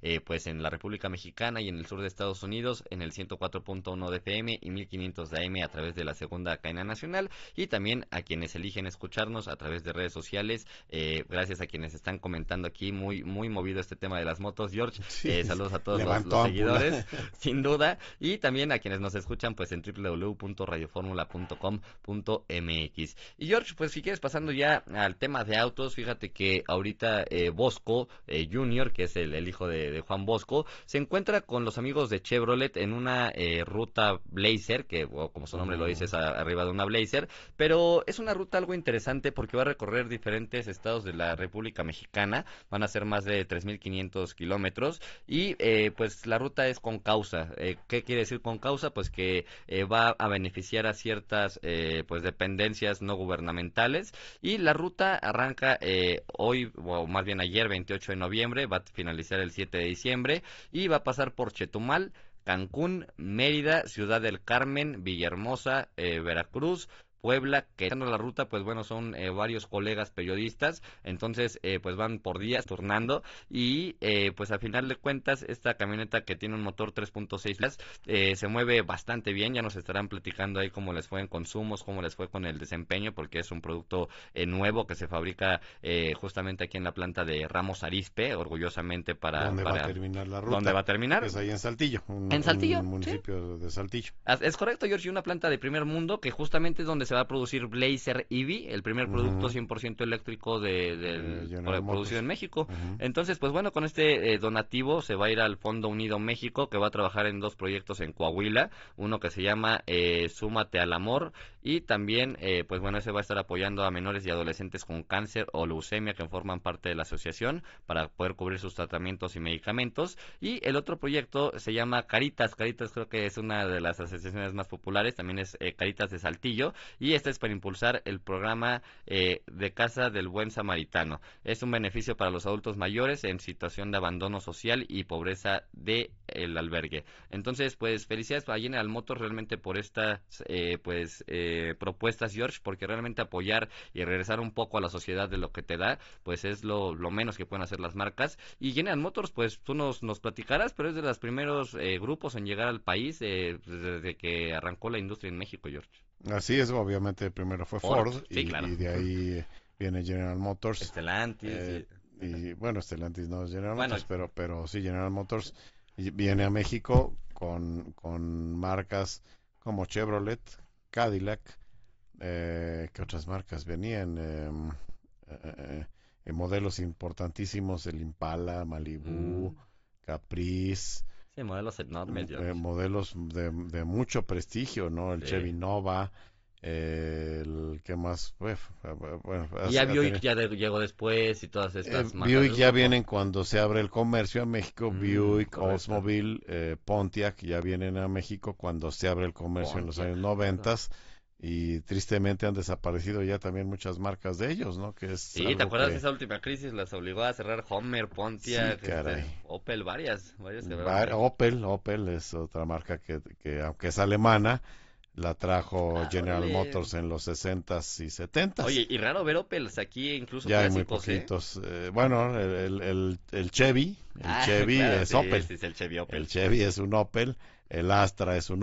pues en la República Mexicana y en el sur de Estados Unidos en el 104.1 de FM y 1500 de AM a través de la segunda cadena nacional, y también a quienes eligen escucharnos a través de redes sociales, gracias a quienes están comentando aquí, muy movido este tema de las motos, George. Sí, Saludos a todos levantó los ámpula. seguidores, sin duda, y también a quienes nos escuchan pues en www.radioformula.com.mx. Y George, pues si quieres, pasando ya al tema de autos, fíjate que ahorita Bosco Junior, que es el hijo de Juan Bosco, se encuentra con los amigos de Chevrolet en una ruta Blazer, que como su nombre lo dice es arriba de una Blazer, pero es una ruta algo interesante porque va a recorrer diferentes estados de la República Mexicana, van a ser más de 3.500 kilómetros, y pues la ruta es con causa. ¿Qué quiere decir con causa? Pues que va a beneficiar a ciertas pues dependencias no gubernamentales, y la ruta arranca hoy, o más bien ayer, 28 de noviembre, va a finalizar el 7 de diciembre, y va a pasar por Chetumal, Cancún, Mérida, Ciudad del Carmen, Villahermosa, Veracruz, Puebla. Que estando la ruta, pues bueno, son varios colegas periodistas, entonces pues van por días turnando, y pues al final de cuentas esta camioneta, que tiene un motor 3.6 litros, se mueve bastante bien. Ya nos estarán platicando ahí cómo les fue en consumos, cómo les fue con el desempeño, porque es un producto nuevo que se fabrica justamente aquí en la planta de Ramos Arizpe, orgullosamente ¿Dónde va a terminar la ¿dónde ruta? va a terminar? Es ahí en Saltillo, En Saltillo, un sí. municipio de Saltillo. Es correcto, George, una planta de primer mundo que justamente es donde se va a producir Blazer EV, el primer producto Ujú. 100% eléctrico General producido en Motors. México. Ujú. Entonces, pues bueno, con este donativo se va a ir al Fondo Unido México, que va a trabajar en dos proyectos en Coahuila, uno que se llama Súmate al Amor, y también, pues bueno, ese va a estar apoyando a menores y adolescentes con cáncer o leucemia que forman parte de la asociación para poder cubrir sus tratamientos y medicamentos. Y el otro proyecto se llama Caritas. Caritas creo que es una de las asociaciones más populares, también es Caritas de Saltillo, y este es para impulsar el programa de Casa del Buen Samaritano. Es un beneficio para los adultos mayores en situación de abandono social y pobreza de el albergue. Entonces, pues felicidades a General Motors realmente por estas propuestas, George, porque realmente apoyar y regresar un poco a la sociedad de lo que te da, pues es lo menos que pueden hacer las marcas. Y General Motors, pues tú nos platicarás, pero es de los primeros grupos en llegar al país desde que arrancó la industria en México, George. Así es, obviamente primero fue Ford, Ford sí, claro. y de ahí viene General Motors. Stellantis, eh, y bueno, Stellantis no es General bueno, Motors, pero sí General Motors viene a México con marcas como Chevrolet, Cadillac, ¿qué otras marcas venían? Modelos importantísimos, el Impala, Malibu, mm, Caprice, sí, modelos enormes, George. modelos de mucho prestigio, ¿no? El Sí. Chevy Nova, el ¿qué más? Bueno, Y ya Buick ya llegó después, y todas estas marcas Buick del ya grupo. vienen cuando se abre el comercio a México. Buick, Correcto. Oldsmobile, Pontiac ya vienen a México cuando se abre el comercio en los Pontiac, años claro. 90, y tristemente han desaparecido ya también muchas marcas de ellos, ¿no? Que es Sí, ¿te algo acuerdas de que esa última crisis? Las obligó a cerrar Homer, sí, Pontiac, caray. Opel, varias cerraron ahí. Opel es otra marca que aunque es alemana, la trajo Ah, General órale. Motors en los 60s y 70s. Oye, y raro ver Opels aquí, incluso Ya hay muy clásicos, ¿eh? poquitos. Bueno, el Ah, Chevy claro, es sí, Opel. sí, es el Chevy El Opel. Chevy es un Opel, el Astra es un